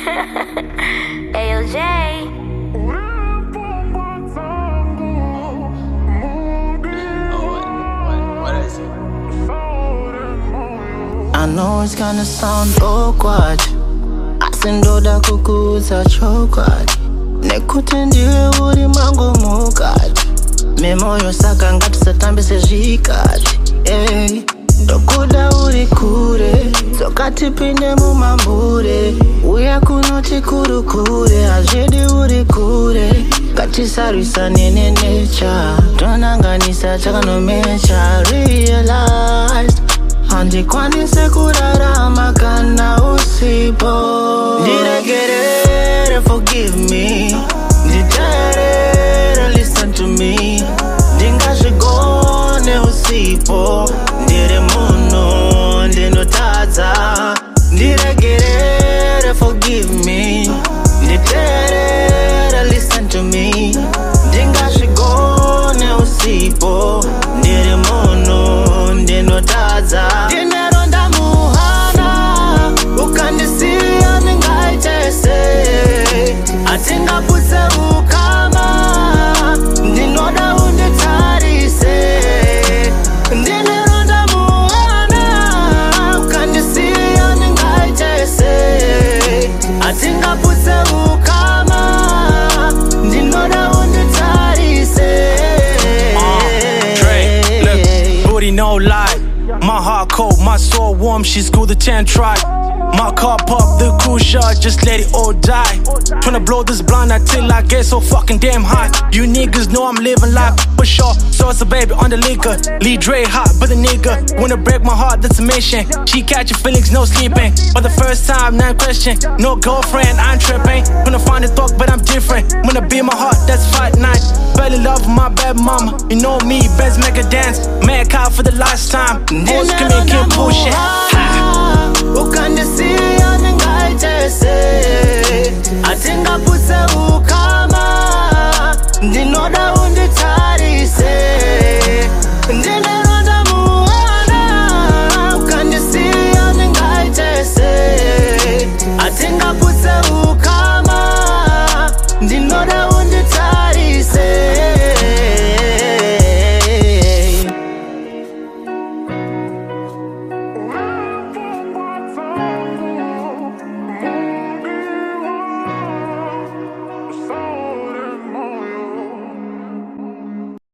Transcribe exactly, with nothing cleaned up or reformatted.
Ayo Jay. I know it's gonna sound awkward, asindoda kukuza chokwadi nekuti ndiwe uri mangu mukati memoyo saka ngatisatambise zvikati hey. Ndokuda uri kure tsoka tipinde mumambure uya kunoti kurukure hazvidi uri kure ngatisarwisane nenecha tonanganisa chakanomecha realized handikwanise kurarama kana usipo ndiregerere forgive me nditerere listen to me ndingazvigone usipo ndiri munhu ndinotadza ndiregerere forgive me nditerere listen to me ndingazvigone usipo ndiri munhu ndinotadza ndineronda muhana ukandisiya ningaitese atingaputse ukama ndinoda unditarise ndineronda muhana ukandisiya ningaitese atingaputse ukama ndinoda unditarise Dre, look, booty no lie. My heart cold, my soul warm, she schooled the ten try. My car pop, the cool shot, just let it all die. Tryna blow this blunt until I get so fucking damn hot. You niggas know I'm living life for sure. So it's a baby on the liquor. Lee Dre hot, but the nigga wanna break my heart, that's a mission. She catching feelings, no sleeping. For the first time, not question. No girlfriend, I'm tripping. Gonna find a thought, but I'm different. Wanna be my heart, that's fight night. Fell in love with my bad mama. You know me, best make a dance. Mad cow for the last time. Boys come in, keep pushing.